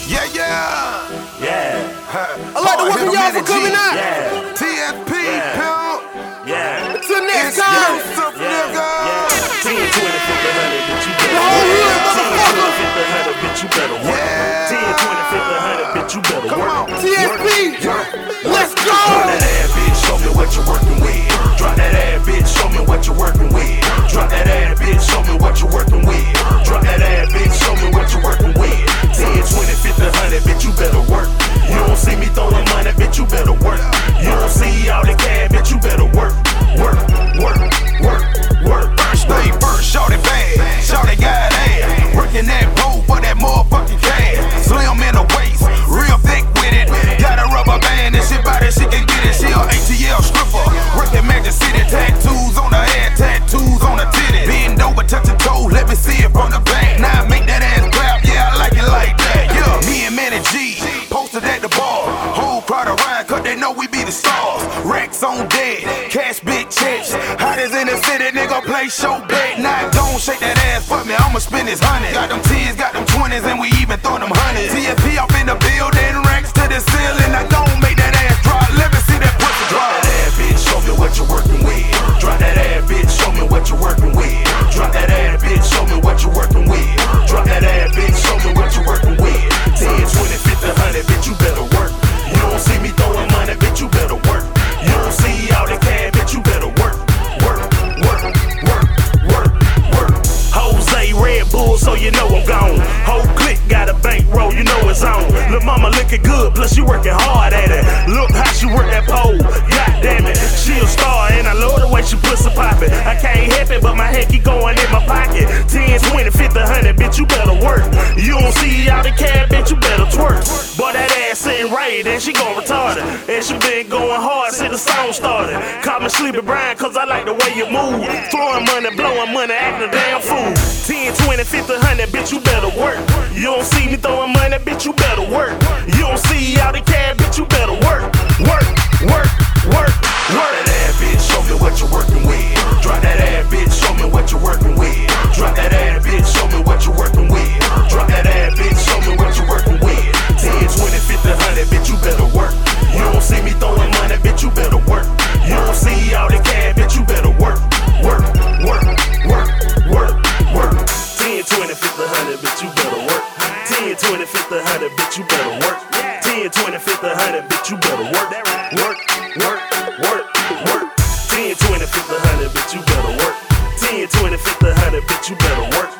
Yeah, yeah. I'd like to welcome y'all for coming out. TSP, Yeah. pimp. Until next It's time. Yusuf, nigga. 10, 20, 50, 100, bitch, you The better whole work. hood, 10, 20, motherfucker. 50, 100, bitch, you better work. Yeah. 10, 20, 50, 100, bitch, you better Come work. on. TSP. Let's Drop go. that ass, bitch, show me what you're working with. Drop that ass, bitch, show me what you're working with. Drop that ass, bitch, show me what you're working with. Drop that ass, bitch, show me what you're working with. 10, 20, 50, 100, bitch, you better work. You don't see me throwing money, bitch, you better work. You don't see all the cash, bitch, you better work. Work, work, work, work. First thing first, shorty bad. Shorty got ass. Working that pole for that motherfucking cash. Slim in the waist, real thick with it. Got a rubber band and shit by that she can get it. She a ATL stripper. Working Magic City. Tattoos on her head, tattoos on her titty. Bend over, touch her toe, let me see it from the back. Now make that ass clap, yeah, I like it like that. Yeah, me and Manny G posted at the bar. Whole crowd around, cause they know we be the stars. Racks on dead, cash big checks. Hottest in the city, nigga play show bet. Now don't shake that ass for me, I'ma spend this 100. Got them 10s, got them 20s, and we even throw them 100s. TFP up in the building, racks to the ceiling. I gon' make that ass drop, let me see that pussy drop. Drop that ass, bitch, show me what you're working with. Drop that ass, bitch, show me what you're working with. Drop that ass, bitch, show me what you're working with. Drop that ass, bitch, show me what you're working with. 10, 20, 50, 100, bitch, you better work. You don't see me throwing money, bitch, you better work. You don't see all the cash, bitch, you better work. Work, work, work, work, work. Jose Red Bull, so you know I'm gone. Whole clique got a bankroll, you know it's on. Lil' mama looking good, plus she working hard at it. Look how she work that pole, god damn it. She a star and I love the way she pussy poppin'. I can't help it, but my head keep going in my pocket. 10, 20, 50, 100, bitch, you better work. You don't see all the cash, bitch, you better twerk. Boy, that ass sitting right, and she gon' retard it. And she been going hard since the song started. Call me Sleepy Brian, cause I like the way you move. Throwing money, blowing money, acting a damn fool. 10, 20, 50, 100, bitch, you better work. You don't see me throwing money, bitch, you better work. You don't see all the cash, bitch, you better work. Work, work, work, work. Drop that ass, bitch, show me what you're working with. Drop that ass, bitch, show me what you're working with. Drop that ass, bitch, show me what you're working with. Drop that ass, bitch, show me what you're working with. 10, 20, 50, 100, bitch, you better work. You don't see me throwing money, bitch, you better work. You don't see all the cash, bitch, you better work. Work, work, work, work, work. 10, 20, 50, 100, bitch, you better work. 10, 20, 50, 100, bitch, you better work. 10, 20, 50, 100, bitch, you better work. Work, work, work, work. 10, 20, 50, 100, bitch, you better work. 10, 20, 50, 100, bitch, you better work.